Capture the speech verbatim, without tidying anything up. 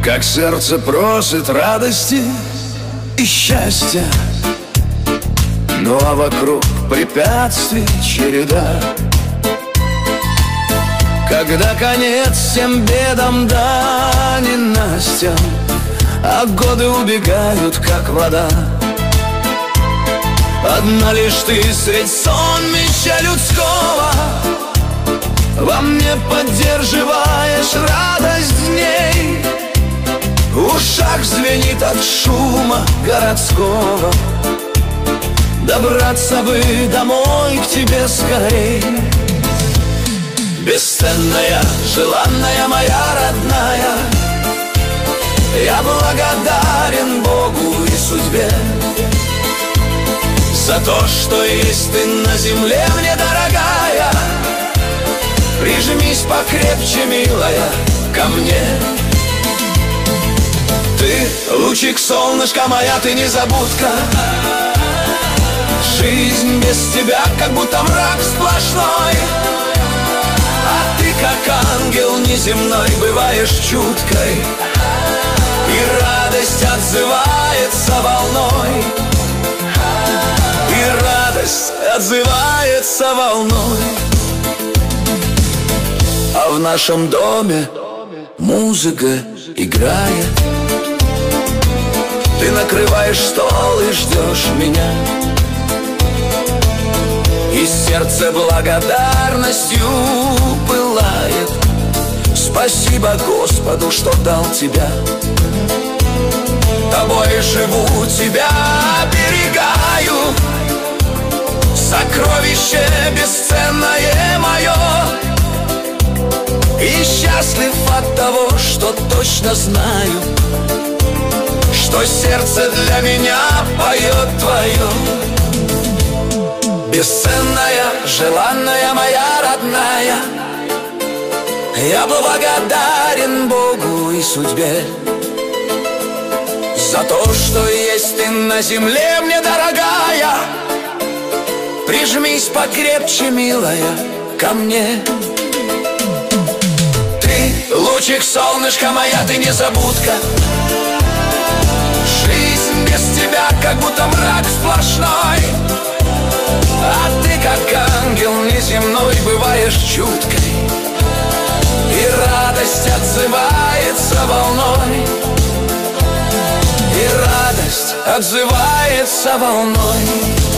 как сердце просит радости и счастья, ну а вокруг препятствий череда. Когда конец всем бедам да ненастьям, а годы убегают, как вода. Одна лишь ты средь сонмища людского во мне поддерживаешь радость дней. В ушах звенит от шума городского, добраться бы домой к тебе скорей. Бесценная, желанная моя родная, я благодарен Богу и судьбе за то, что есть ты на земле мне дорогая. Прижмись покрепче, милая, ко мне. Ты лучик солнышка моя, ты незабудка. Жизнь без тебя как будто мрак сплошной, а ты как ангел неземной бываешь чуткой, и радость отзывается волной, и радость отзывается волной. А в нашем доме музыка играет, ты накрываешь стол и ждешь меня, и сердце благодарностью пылает. Спасибо Господу, что дал тебя. Тобой живу, тебя оберегаю, сокровище бесценное мое. И счастлив от того, что точно знаю, что сердце для меня поет твое. Бесценная, желанная моя родная, я благодарен Богу и судьбе за то, что есть ты на земле мне дорогая. Прижмись покрепче, милая, ко мне. Ты лучик солнышка моя, ты незабудка. Жизнь без тебя как будто мрак сплошной, а ты как ангел неземной бываешь чуткой, и радость отзывается волной, и радость отзывается волной.